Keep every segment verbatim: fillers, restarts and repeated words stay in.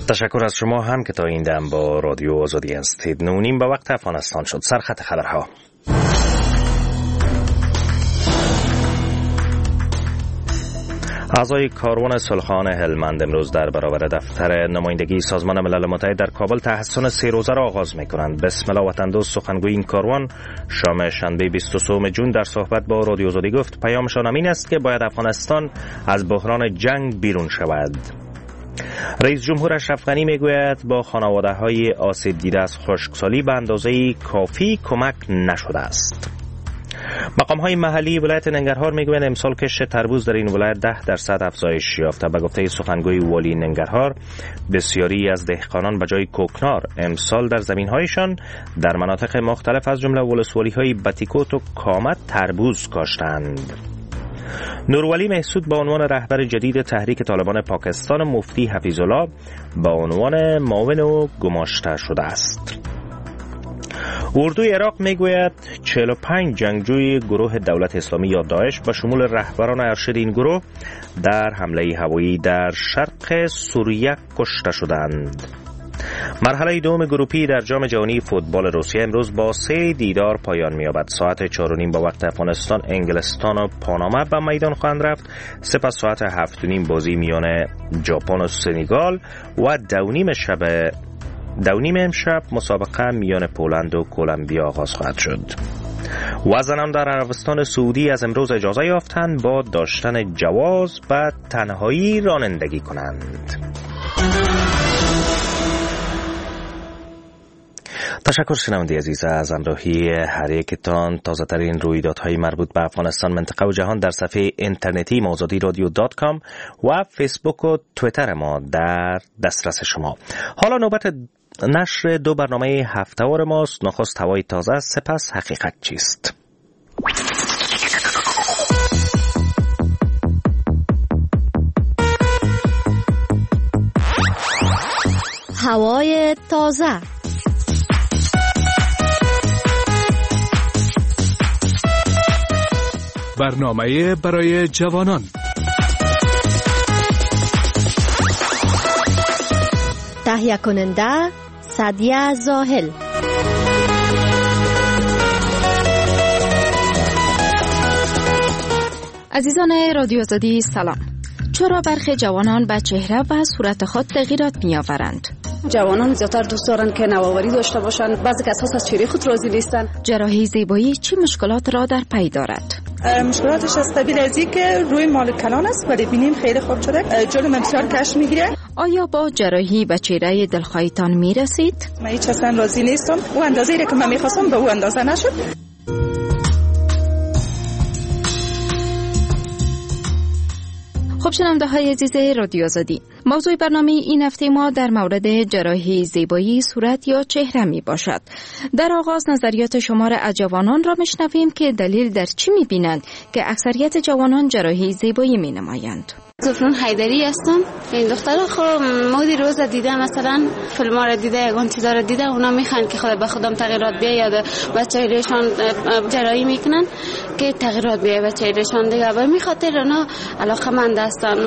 تشکر از شما هم که تا این دم با رادیو آزادی هستید. نونیم به وقت افغانستان شد. سرخط خبرها. اعضای کاروان صلحان هلمند امروز در برابر دفتر نمایندگی سازمان ملل متحد در کابل تحصن سه روزه را آغاز می‌کنند. بسم الله وطندوز سخنگوی این کاروان شام شنبه بیست و سه جون در صحبت با رادیو آزادی گفت پیامشان این است که باید افغانستان از بحران جنگ بیرون شود. رئیس جمهور اشرف غنی میگوید با خانواده‌های آسیب دیده از خشکسالی به اندازه کافی کمک نشده است. مقام‌های محلی ولایت ننگرهار میگویند امسال کشت تربوز در این ولایت ده درصد افزایش یافته. به گفته سخنگوی والی ننگرهار بسیاری از دهقانان به جای کوکنار امسال در زمین‌هایشان در مناطق مختلف از جمله ولسوالی‌های بتیکوت و کامت تربوز کاشتند. نورولی محسود با عنوان رهبر جدید تحریک طالبان پاکستان مفتی حفیظالله با عنوان معاون و گماشته شده است. اردوی عراق میگوید چهل و پنج جنگجوی گروه دولت اسلامی یا داعش به شمول رهبران ارشد این گروه در حمله هوایی در شرق سوریه کشته شدند. مرحله دوم گروپی در جام جهانی فوتبال روسیه امروز با سه دیدار پایان می‌یابد. ساعت چهار و نیم به وقت افغانستان انگلستان و پاناما به میدان خواهند رفت. سپس ساعت هفت و نیم بازی میان ژاپن و سنگال و دو نیم شب دو نیم امشب مسابقه میان پولند و کلمبیا آغاز خواهد شد. و زنان در عربستان سعودی از امروز اجازه یافتند با داشتن جواز و تنهایی رانندگی کنند. تشکر شنونده عزیز از همراهی هر یکتان. تازه ترین رویدادهای مربوط به افغانستان، منطقه و جهان در صفحه اینترنتی آزادی رادیو دات کام و فیسبوک و تویتر ما در دسترس شما. حالا نوبت نشر دو برنامه هفته‌وار ماست. نخست هوای تازه، سپس حقیقت چیست. هوای تازه. برنامه برای جوانان. تهیه کننده سعدیه زاهل. عزیزان رادیو آزادی سلام. چرا برخی جوانان به چهره و صورت خود تغییرات می آورند؟ جوانان زیادتر دوست دارند که نوآوری داشته باشند. بعضی کسا از چهره خود راضی نیستند. جراحی زیبایی چه مشکلات را در پی دارد؟ مشکلاتش از قبیل از این که روی مال کلان است ولی بینیم خیلی خوب شده، جلو بسیار کش میگیره. آیا با جراحی به چهره دلخواهتان میرسید؟ من هیچ اصلا راضی نیستم. او اندازه‌ای که من میخواستم به او اندازه نشد. خب شنونده های عزیز رادیو آزادی، موضوع برنامه این هفته ما در مورد جراحی زیبایی صورت یا چهره می باشد. در آغاز نظریات شمار از جوانان را میشنویم که دلیل در چی می بینند که اکثریت جوانان جراحی زیبایی می نمایند. زفرون حیدری هستم. این دخترها خب مودی روز دیده، مثلا فیلم‌ها را دیده، یگان چیزا را دیده، اونا میخوان که خود به خودم تغییرات بیاد یا به چهرهشان جراحی میکنن که تغییرات بیاد به چهرهشان دیگه. به می خاطر اونا علاقه‌مند هستن.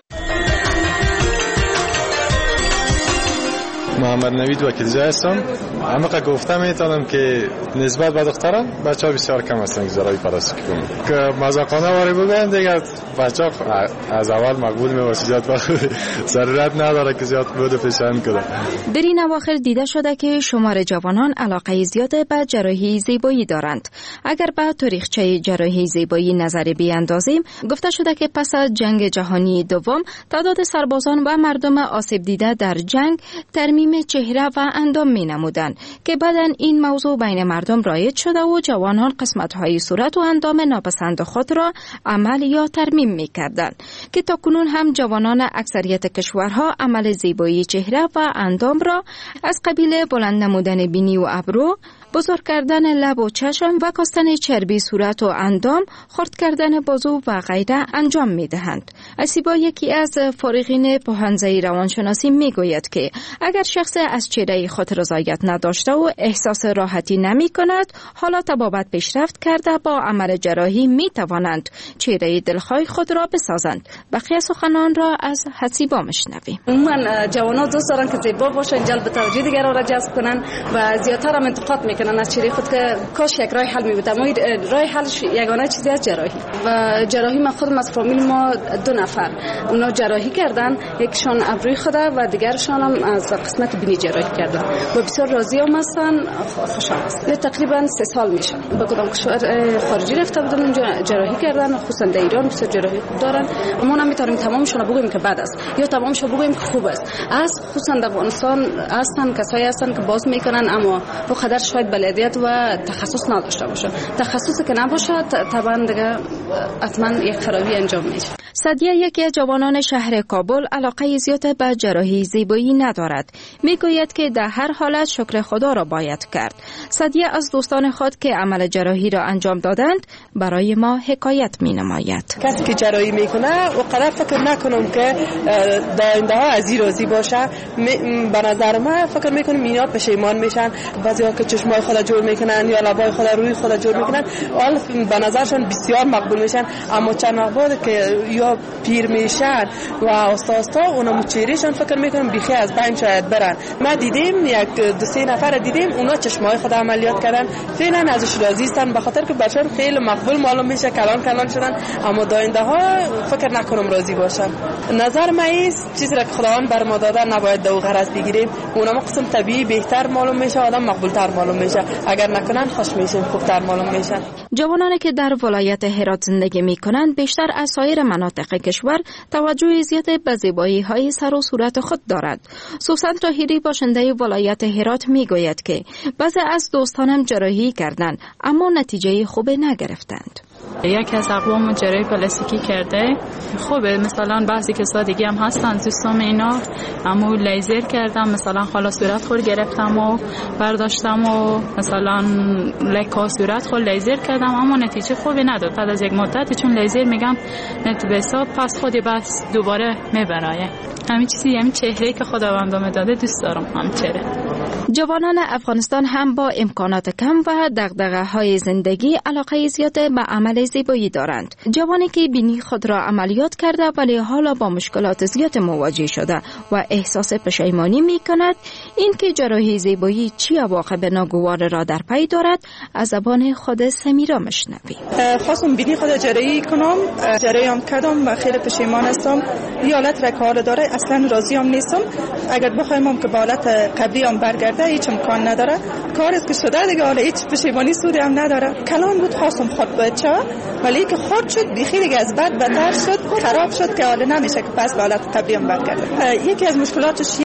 محمد نوید وکیل‌زاده هستم. همه گفتم میتونم که نسبت به دختران بچه‌ها بسیار کم هستن که جراحی پلاستیک کنن. که مزاقانه واری بگن دیگه بچه‌ها از اول مقبول می‌باشه، زیاد وقت ضرورت نداره که زیاد بود پیشنهاد کنن. در این اواخر دیده شده که شمار جوانان علاقه زیاد به جراحی زیبایی دارند. اگر به تاریخچه جراحی زیبایی نظر بیاندازیم، گفته شده که پس از جنگ جهانی دوم تعداد سربازان و مردم آسیب دیده در جنگ ترمیم چهره و اندام می نمودند که بعداً این موضوع بین مردم رایج شده و جوانان قسمت‌های صورت و اندام ناپسند خود را عمل یا ترمیم می کردند که تاکنون هم جوانان اکثریت کشورها عمل زیبایی چهره و اندام را از قبیل بلند نمودن بینی و ابرو، بزرگ کردن لب و چشم و کاستن چربی صورت و اندام، خرد کردن بازو و غیره انجام می دهند. اسیبا یکی از فارغین پوهنځی روانشناسی می گوید که اگر شخص از چهره خود رضایت نداشته و احساس راحتی نمی کند، حالا بابت پیشرفت کرده با عمل جراحی می توانند چهره دلخواه خود را بسازند. بقیه سخنان را از حسیبا مشنویم. من جوانان دوست دارن که زیبا باشن، جلب توجه دیگران را جذب کنن و زیادتر هم انتقاد میکنن از چهره خود که کاش یک راه حل میبود. اما راه حلش یگانه چیزی از جراحی و جراحی. من خودم از فامیل ما دو نفر اونا جراحی کردن، یکشان ابروی خود و دیگرشان هم از قسمت بینی جراحی کردن و بسیار راضی هم هستن، خوشحال هستن. تقریبا سه سال میشه به کدام کشور خارجی رفته بودن اونجا جراحی کردن، خصوصا در ایران بسیار جراحی خوب دارن. ما نمیتونیم تمامشون رو بگیم که بد است یا تمامش رو بگیم که خوب است. از خصوصا در افغانستان هستن کسایی هستن که باز میکنن اما به قدر شاید بلدیت و تخصص نداشته باشه. تخصصی که نباشه طبعا دیگه حتما یک خرابی انجام میشه. سادیه یکی از جوانان شهر کابل علاقه زیاد به جراحی زیبایی ندارد. میگوید که در هر حالت شکر خدا را باید کرد. سادیه از دوستان خود که عمل جراحی را انجام دادند برای ما حکایت می نماید. کسی که جراحی میکنه و قدر فکر نکنم که داینده ها از این راضی باشه. به نظر من فکر میکنم اینا پشیمان میشن. بعضی ها که چشمای خود جور میکنن یا لبای خود روی خود جور میکنن حال به نظرشون بسیار مقبول میشن، اما چند وقت بعد که یا پیر میشن و آستا آستا اونا چهرهشون فکر میکنم بیخی از بین شاید برن. ما دیدیم یک دو سه نفر دیدیم اونا چشمای خود عملیات کردن، فعلا ازش راضی هستن به خاطر که برشون خیلی مقبول معلوم میشه، کلان کلان شدن. اما داینده ها فکر نکنم راضی باشن. نظر من است چیزی را که خداوند بر ما داده نباید دو غرض بگیریم. اونا قسم طبیعی بهتر معلوم میشه، آدم مقبولتر معلوم میشه. اگر نکنن خوش میشیم، خوبتر معلوم میشن. جوانانی که در ولایت هرات زندگی میکنند بیشتر از سایر مناطق کشور توجه زیاد به زیبایی های سر و صورت خود دارد. سوسن طاهری باشنده ولایت هرات میگوید که بعضی از دوستانم جراحی کردند اما نتیجه خوب نگرفتند. یکی از اقوام جراحی پلاستیکی کرده خوبه، مثلا بعضی کسا دیگه هم هستن دوستام اینا، اما لیزر کردم، مثلا خالا صورت خود گرفتم و برداشتم و مثلا لکا صورت خود لیزر کردم اما نتیجه خوبی نداد. بعد از یک مدت چون لیزر میگم نت به حساب پس خودی بس دوباره میبرایه. همین چیزی همین چهره که خداوندم داده دوست دارم همین چهره. جوانان افغانستان هم با امکانات کم و دغدغه های زندگی علاقه زیاد به عمل زیبایی دارند. جوانی که بینی خود را عملیات کرده ولی حالا با مشکلات زیاد مواجه شده و احساس پشیمانی می کند این که جراحی زیبایی چی عواقب ناگوار را در پی دارد از زبان خود سمیرا مشنویم. خواستم بینی خود جراحی کنم، جراحی هم کردم و خیلی پشیمان هستم. این حالت را کار داره اصلا راضی هم نیستم. اگر بخوایم که به حالت قبلی هم برگرده هیچ امکان نداره. کار است که شده دیگه، حالا هیچ پشیمانی سودی هم نداره. کلان بود خواستم خود باید چه ولی که خود شد بیخی دیگه از بد بدتر شد، خراب شد که حالا نمیشه که پس به حالت قبلی هم برگرده. یکی از مشکلاتش